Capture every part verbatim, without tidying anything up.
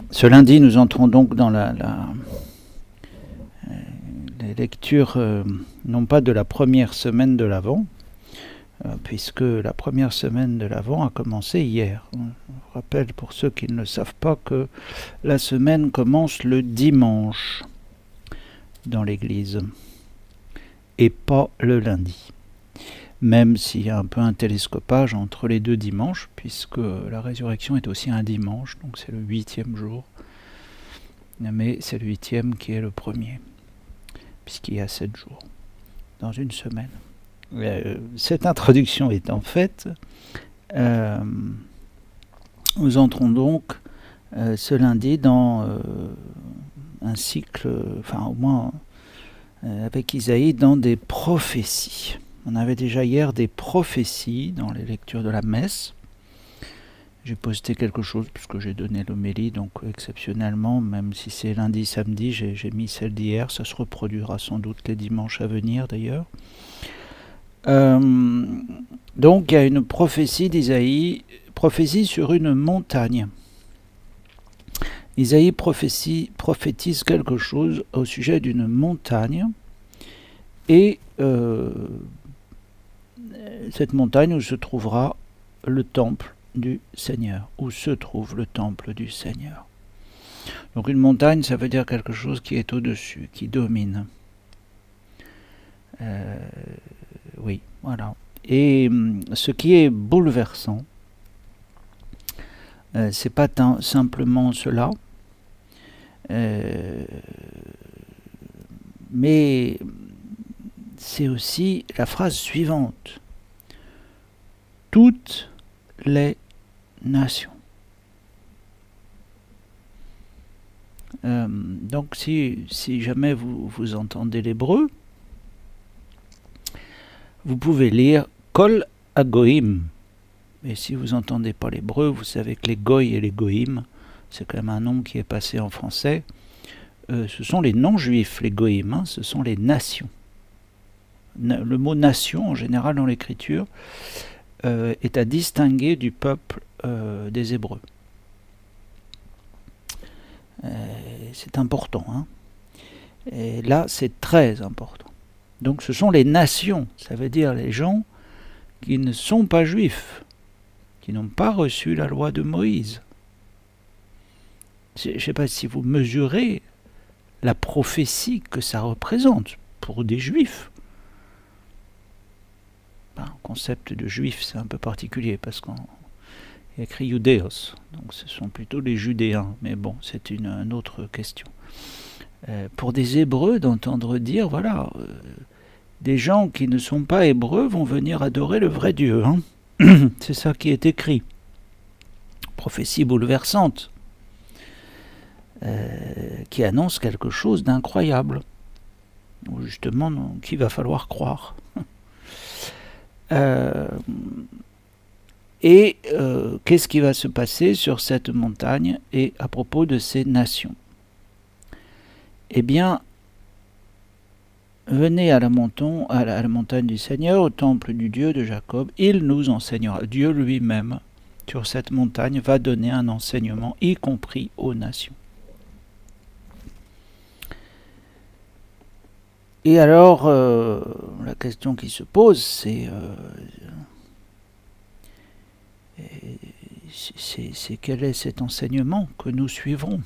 Ce lundi, nous entrons donc dans la, la, euh, les lectures, euh, non pas de la première semaine de l'Avent, euh, puisque la première semaine de l'Avent a commencé hier. Je rappelle pour ceux qui ne le savent pas que la semaine commence le dimanche dans l'Église, et pas le lundi. Même s'il y a un peu un télescopage entre les deux dimanches, puisque la résurrection est aussi un dimanche, donc c'est le huitième jour. Mais c'est le huitième qui est le premier, puisqu'il y a sept jours dans une semaine. Euh, cette introduction étant faite, euh, nous entrons donc euh, ce lundi dans euh, un cycle, enfin au moins euh, avec Isaïe, dans des prophéties. On avait déjà hier des prophéties dans les lectures de la messe. J'ai posté quelque chose puisque j'ai donné l'homélie, donc exceptionnellement, même si c'est lundi, samedi, j'ai, j'ai mis celle d'hier. Ça se reproduira sans doute les dimanches à venir d'ailleurs. Euh, donc il y a une prophétie d'Isaïe, prophétie sur une montagne. Isaïe prophétie, prophétise quelque chose au sujet d'une montagne et euh, cette montagne où se trouvera le temple du Seigneur, où se trouve le temple du Seigneur. Donc une montagne, ça veut dire quelque chose qui est au-dessus, qui domine. Euh, oui, voilà. Et ce qui est bouleversant, euh, c'est pas tant, simplement cela, euh, mais c'est aussi la phrase suivante. Toutes les nations. Euh, donc si, si jamais vous, vous entendez l'hébreu, vous pouvez lire Kol Hagoïm. Et si vous n'entendez pas l'hébreu, vous savez que les Goy et les Goïm, c'est quand même un nom qui est passé en français, euh, ce sont les non-juifs, les Goïm, hein, ce sont les nations. Le mot nation, en général dans l'écriture, euh, est à distinguer du peuple euh, des Hébreux. Euh, c'est important. Hein. Et là, c'est très important. Donc ce sont les nations, ça veut dire les gens qui ne sont pas juifs, qui n'ont pas reçu la loi de Moïse. Je ne sais pas si vous mesurez la prophétie que ça représente pour des juifs. Ben, le concept de juif, c'est un peu particulier parce qu'on y a écrit Judéos, donc ce sont plutôt les Judéens, mais bon, c'est une, une autre question. Euh, pour des Hébreux, d'entendre dire, voilà, euh, des gens qui ne sont pas Hébreux vont venir adorer le vrai Dieu. Hein. C'est ça qui est écrit. Prophétie bouleversante, euh, qui annonce quelque chose d'incroyable, justement, qu'il va falloir croire. euh, Et euh, qu'est-ce qui va se passer sur cette montagne et à propos de ces nations? Eh bien, venez à la, monton, à, la, à la montagne du Seigneur, au temple du Dieu de Jacob, il nous enseignera. Dieu lui-même, sur cette montagne, va donner un enseignement, y compris aux nations. Et alors, euh, la question qui se pose, c'est... Euh, C'est, c'est quel est cet enseignement que nous suivrons.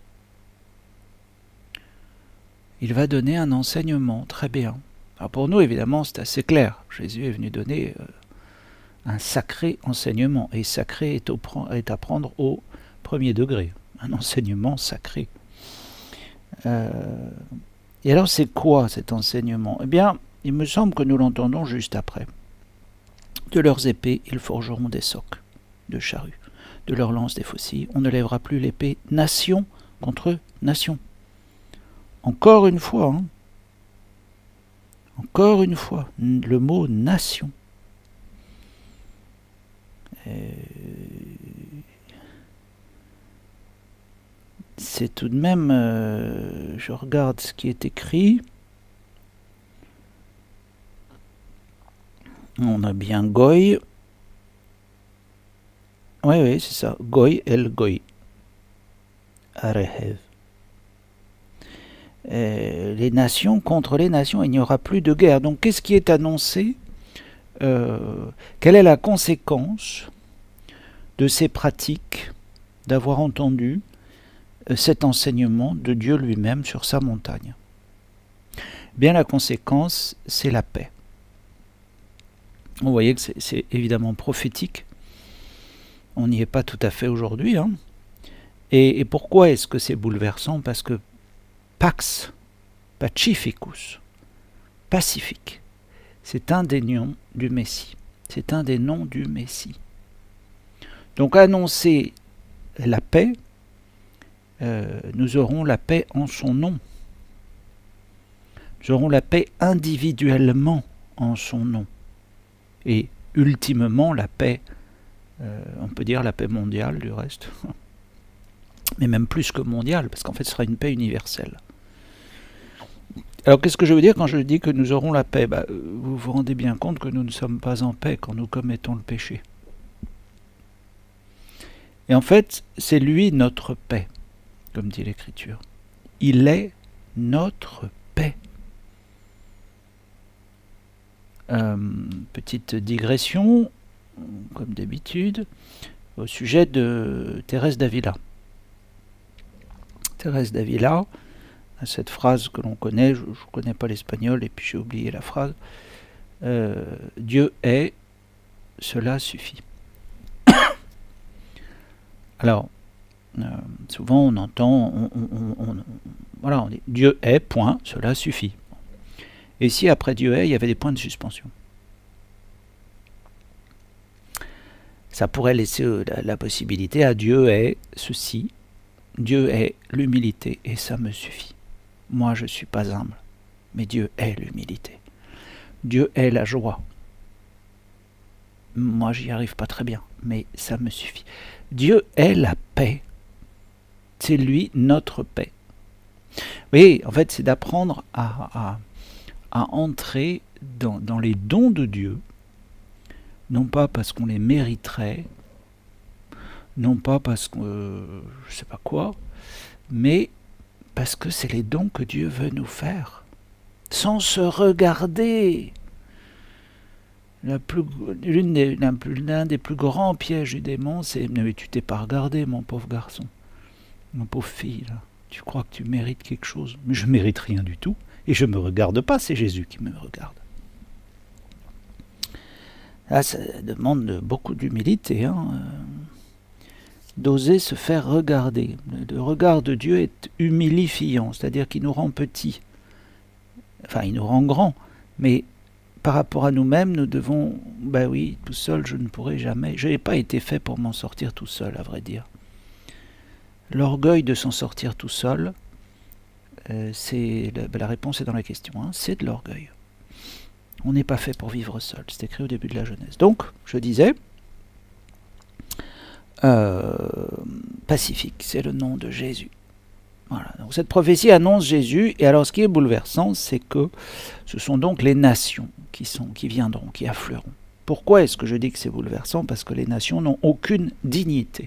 Il va donner un enseignement, très bien. Alors pour nous, évidemment, c'est assez clair. Jésus est venu donner euh, un sacré enseignement, et sacré est, au, est à prendre au premier degré, un enseignement sacré. Euh, et alors c'est quoi cet enseignement? Eh bien, il me semble que nous l'entendons juste après. De leurs épées, ils forgeront des socs de charrues, de leur lance des faucilles. On ne lèvera plus l'épée nation contre nation. Encore une fois, hein, encore une fois, le mot nation. Euh, c'est tout de même, euh, je regarde ce qui est écrit. On a bien Goy. Oui, oui, c'est ça. Goy, El Goy. Arehev. Euh, les nations contre les nations, il n'y aura plus de guerre. Donc qu'est-ce qui est annoncé? euh, Quelle est la conséquence de ces pratiques, d'avoir entendu euh, cet enseignement de Dieu lui-même sur sa montagne? Bien, la conséquence, c'est la paix. Vous voyez que c'est, c'est évidemment prophétique. On n'y est pas tout à fait aujourd'hui. Hein. Et, et pourquoi est-ce que c'est bouleversant? Parce que Pax Pacificus, pacifique, c'est un des noms du Messie. C'est un des noms du Messie. Donc annoncer la paix, euh, nous aurons la paix en son nom. Nous aurons la paix individuellement en son nom. Et ultimement la paix, euh, on peut dire la paix mondiale du reste, mais même plus que mondiale, parce qu'en fait ce sera une paix universelle. Alors qu'est-ce que je veux dire quand je dis que nous aurons la paix? Bah, vous vous rendez bien compte que nous ne sommes pas en paix quand nous commettons le péché. Et en fait, c'est lui notre paix, comme dit l'Écriture. Il est notre paix. Euh, petite digression, comme d'habitude, au sujet de Thérèse d'Avila. Thérèse d'Avila, cette phrase que l'on connaît, je ne connais pas l'espagnol et puis j'ai oublié la phrase, euh, Dieu est, cela suffit. Alors, euh, souvent on entend, on, on, on, on, voilà, on dit Dieu est, point, cela suffit. Et si après Dieu est, il y avait des points de suspension? Ça pourrait laisser la, la possibilité à Dieu est ceci, Dieu est l'humilité, et ça me suffit. Moi, je ne suis pas humble, mais Dieu est l'humilité. Dieu est la joie. Moi, j'y arrive pas très bien, mais ça me suffit. Dieu est la paix. C'est lui notre paix. Oui, en fait, c'est d'apprendre à, à, à entrer dans, dans les dons de Dieu, non pas parce qu'on les mériterait, non pas parce que euh, je ne sais pas quoi, mais parce que c'est les dons que Dieu veut nous faire, sans se regarder. La plus, l'une des, l'un, l'un des plus grands pièges du démon, c'est « Mais tu t'es pas regardé, mon pauvre garçon, mon pauvre fille, là. Tu crois que tu mérites quelque chose? Mais je mérite rien du tout, et je me regarde pas, c'est Jésus qui me regarde. » Là, ça demande beaucoup d'humilité, hein. D'oser se faire regarder. Le regard de Dieu est humilifiant, c'est-à-dire qu'il nous rend petits. Enfin, il nous rend grands, mais par rapport à nous-mêmes, nous devons... Ben oui, tout seul, je ne pourrai jamais... Je n'ai pas été fait pour m'en sortir tout seul, à vrai dire. L'orgueil de s'en sortir tout seul, euh, c'est... La, ben la réponse est dans la question, hein, c'est de l'orgueil. On n'est pas fait pour vivre seul, c'est écrit au début de la Genèse. Donc, je disais... Euh, pacifique, c'est le nom de Jésus. Voilà. Donc cette prophétie annonce Jésus, et alors ce qui est bouleversant, c'est que ce sont donc les nations qui, sont, qui viendront, qui afflueront. Pourquoi est-ce que je dis que c'est bouleversant? Parce que les nations n'ont aucune dignité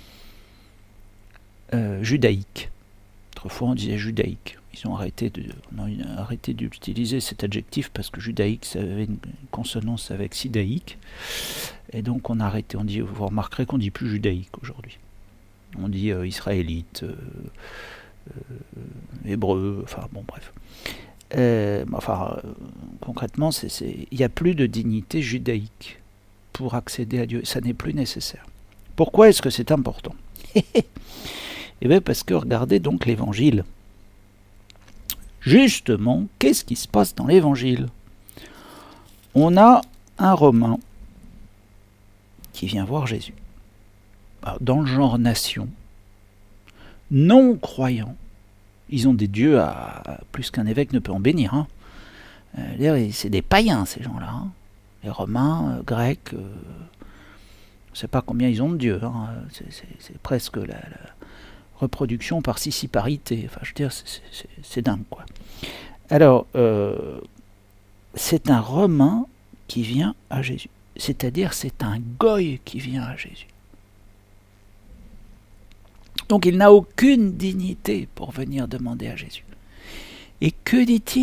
euh, judaïque. Autrefois on disait judaïque. Ils ont arrêté, de, on a arrêté d'utiliser cet adjectif parce que judaïque, ça avait une consonance avec sidaïque. Et donc on a arrêté, on dit, vous remarquerez qu'on ne dit plus judaïque aujourd'hui. On dit euh, israélite, euh, euh, hébreu, enfin bon bref. Euh, enfin, euh, concrètement, c'est, c'est, il n'y a plus de dignité judaïque pour accéder à Dieu. Ça n'est plus nécessaire. Pourquoi est-ce que c'est important? Eh bien parce que regardez donc l'évangile. Justement, qu'est-ce qui se passe dans l'évangile? On a un Romain qui vient voir Jésus. Alors, dans le genre nation, non croyants, ils ont des dieux à, à plus qu'un évêque ne peut en bénir. Hein. Euh, c'est des païens ces gens-là. Hein. Les Romains, euh, Grecs, euh, on ne sait pas combien ils ont de dieux. Hein. C'est, c'est, c'est presque la, la reproduction par sissiparité. Enfin, je veux dire, c'est, c'est, c'est, c'est dingue, quoi. Alors, euh, c'est un Romain qui vient à Jésus. C'est-à-dire, c'est un goy qui vient à Jésus. Donc il n'a aucune dignité pour venir demander à Jésus. Et que dit-il ?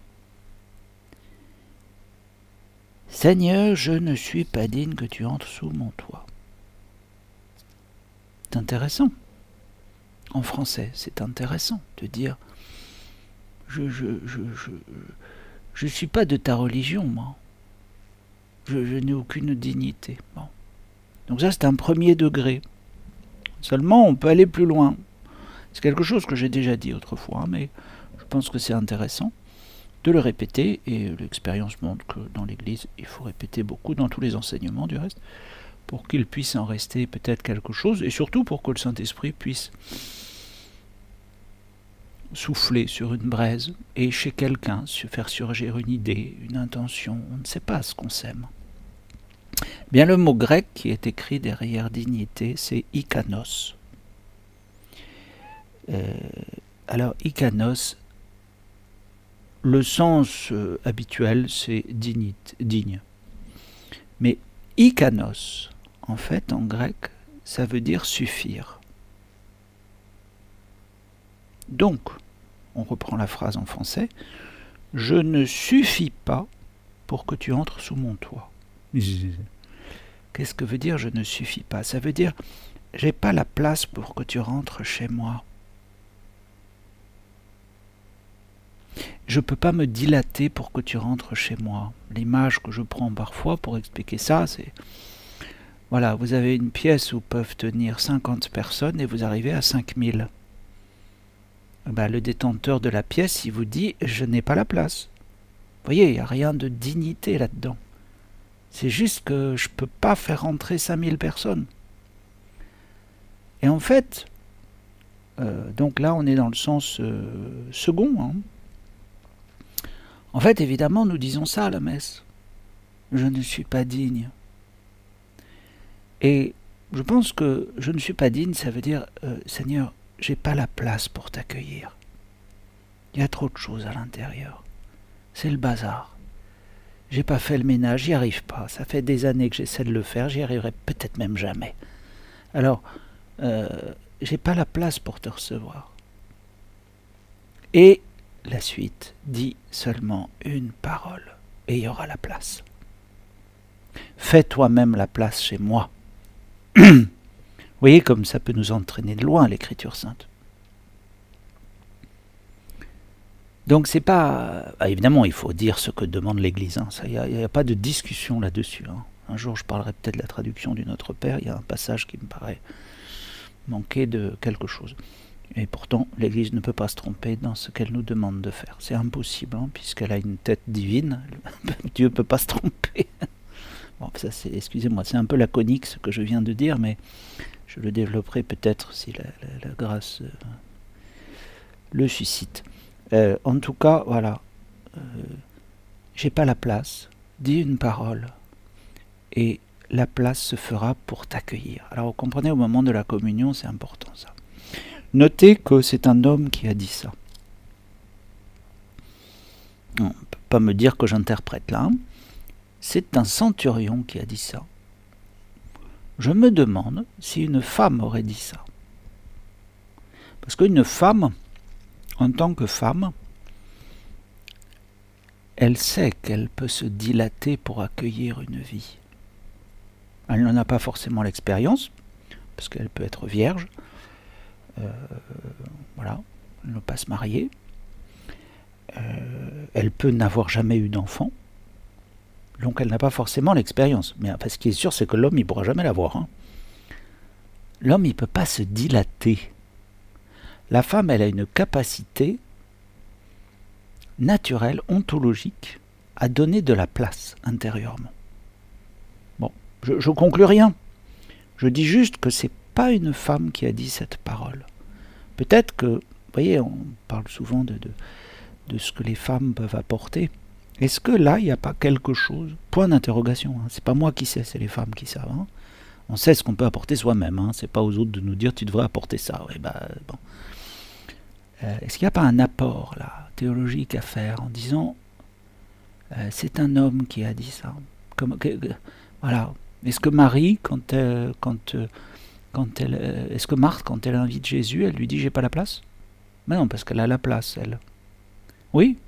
Seigneur, je ne suis pas digne que tu entres sous mon toit. C'est intéressant. En français, c'est intéressant de dire je je je je je suis pas de ta religion, moi. Je, je n'ai aucune dignité. Bon. Donc ça, c'est un premier degré. Seulement, on peut aller plus loin. C'est quelque chose que j'ai déjà dit autrefois, mais je pense que c'est intéressant de le répéter, et l'expérience montre que dans l'Église, il faut répéter beaucoup, dans tous les enseignements du reste, pour qu'il puisse en rester peut-être quelque chose, et surtout pour que le Saint-Esprit puisse souffler sur une braise, et chez quelqu'un se faire surgir une idée, une intention, on ne sait pas ce qu'on sème. Bien, le mot grec qui est écrit derrière dignité, c'est ikanos. Euh, alors, ikanos, le sens euh, habituel, c'est dignité, digne. Mais ikanos, en fait, en grec, ça veut dire suffire. Donc, on reprend la phrase en français, « Je ne suffis pas pour que tu entres sous mon toit. » Qu'est-ce que veut dire « je ne suffis pas » ? Ça veut dire « j'ai pas la place pour que tu rentres chez moi. » Je ne peux pas me dilater pour que tu rentres chez moi. L'image que je prends parfois pour expliquer ça, c'est... Voilà, vous avez une pièce où peuvent tenir cinquante personnes et vous arrivez à cinq mille. Ben, le détenteur de la pièce, il vous dit « je n'ai pas la place ». Vous voyez, il n'y a rien de dignité là-dedans. C'est juste que je ne peux pas faire rentrer cinq mille personnes. Et en fait, euh, donc là on est dans le sens euh, second, hein. En fait, évidemment, nous disons ça à la messe. Je ne suis pas digne. Et je pense que je ne suis pas digne, ça veut dire, euh, Seigneur, j'ai pas la place pour t'accueillir. Il y a trop de choses à l'intérieur. C'est le bazar. J'ai pas fait le ménage, j'y arrive pas. Ça fait des années que j'essaie de le faire, j'y arriverai peut-être même jamais. Alors, euh, j'ai pas la place pour te recevoir. Et la suite dit seulement une parole, et il y aura la place. Fais toi-même la place chez moi. Vous voyez comme ça peut nous entraîner de loin, l'Écriture sainte. Donc c'est pas... Ah, évidemment, il faut dire ce que demande l'Église. Hein. Il n'y a, a pas de discussion là-dessus. Hein. Un jour, je parlerai peut-être de la traduction du Notre Père. Il y a un passage qui me paraît manquer de quelque chose. Et pourtant, l'Église ne peut pas se tromper dans ce qu'elle nous demande de faire. C'est impossible, hein, puisqu'elle a une tête divine. Dieu ne peut pas se tromper. Bon, ça c'est, excusez-moi, c'est un peu laconique ce que je viens de dire, mais je le développerai peut-être si la, la, la grâce euh, le suscite. Euh, en tout cas, voilà, euh, j'ai pas la place. Dis une parole, et la place se fera pour t'accueillir. Alors, vous comprenez, au moment de la communion, c'est important ça. Notez que c'est un homme qui a dit ça. On ne peut pas me dire que j'interprète là. C'est un centurion qui a dit ça. Je me demande si une femme aurait dit ça. Parce qu'une femme, en tant que femme, elle sait qu'elle peut se dilater pour accueillir une vie. Elle n'en a pas forcément l'expérience, parce qu'elle peut être vierge. Euh, voilà, elle ne peut pas se marier. Euh, elle peut n'avoir jamais eu d'enfant. Donc elle n'a pas forcément l'expérience. Mais enfin, ce qui est sûr, c'est que l'homme, il ne pourra jamais l'avoir. Hein. L'homme, il ne peut pas se dilater. La femme, elle a une capacité naturelle, ontologique, à donner de la place intérieurement. Bon, je ne conclus rien. Je dis juste que c'est pas une femme qui a dit cette parole. Peut-être que, vous voyez, on parle souvent de, de, de ce que les femmes peuvent apporter. Est-ce que là, il n'y a pas quelque chose? Point d'interrogation. Hein. C'est pas moi qui sais, c'est les femmes qui savent. Hein. On sait ce qu'on peut apporter soi-même. Hein. C'est pas aux autres de nous dire tu devrais apporter ça. Ouais, bah, bon. euh, Est-ce qu'il n'y a pas un apport là, théologique à faire en disant euh, c'est un homme qui a dit ça? Comme, que, que, voilà. Est-ce que Marie, quand, euh, quand, euh, quand elle, euh, est-ce que Marthe, quand elle invite Jésus, elle lui dit j'ai pas la place? Mais non, parce qu'elle a la place, elle. Oui,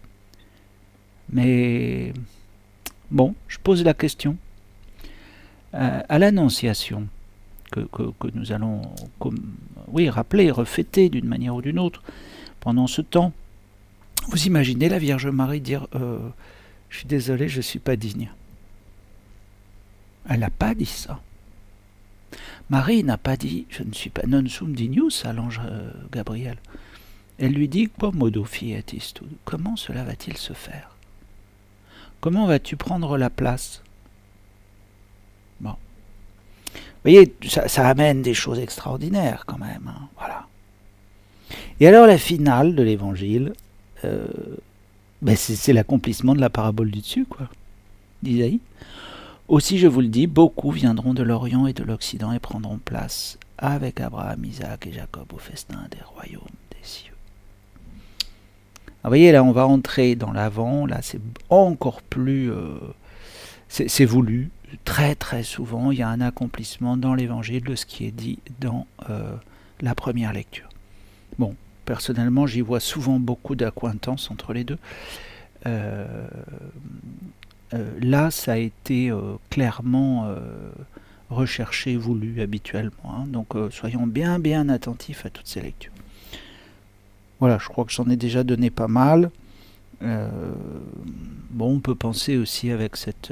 mais bon, je pose la question. Euh, à l'Annonciation, que, que, que nous allons comme, oui, rappeler, refêter d'une manière ou d'une autre pendant ce temps, vous imaginez la Vierge Marie dire euh, je suis désolé, je ne suis pas digne. Elle n'a pas dit ça. Marie n'a pas dit je ne suis pas non sum dignus à l'ange euh, Gabriel. Elle lui dit quomodo fietis tu, comment cela va-t-il se faire? Comment vas-tu prendre la place? Bon. Vous voyez, ça, ça amène des choses extraordinaires quand même. Hein, voilà. Et alors la finale de l'évangile, euh, ben c'est, c'est l'accomplissement de la parabole du dessus, quoi, d'Isaïe. Aussi, je vous le dis, beaucoup viendront de l'Orient et de l'Occident et prendront place avec Abraham, Isaac et Jacob au festin des royaumes des cieux. Vous voyez, là, on va entrer dans l'avant, là, c'est encore plus... Euh, c'est, c'est voulu. Très, très souvent, il y a un accomplissement dans l'Évangile de ce qui est dit dans euh, la première lecture. Bon, personnellement, j'y vois souvent beaucoup d'accointances entre les deux. Euh, euh, là, ça a été euh, clairement euh, recherché, voulu habituellement. Hein, donc, euh, soyons bien, bien attentifs à toutes ces lectures. Voilà, je crois que j'en ai déjà donné pas mal. Euh, bon, on peut penser aussi avec cette,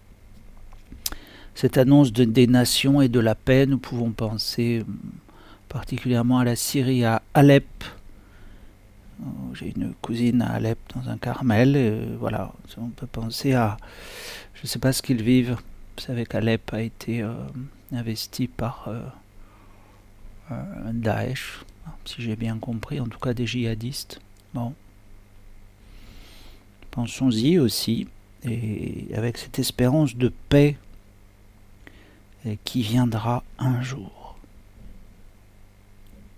cette annonce de, des nations et de la paix, nous pouvons penser particulièrement à la Syrie, à Alep. J'ai une cousine à Alep dans un Carmel. Et voilà, on peut penser à, je ne sais pas ce qu'ils vivent. Vous savez qu'Alep a été euh, investi par euh, euh, Daesh, si j'ai bien compris, en tout cas des djihadistes. Bon. Pensons-y aussi, et avec cette espérance de paix qui viendra un jour.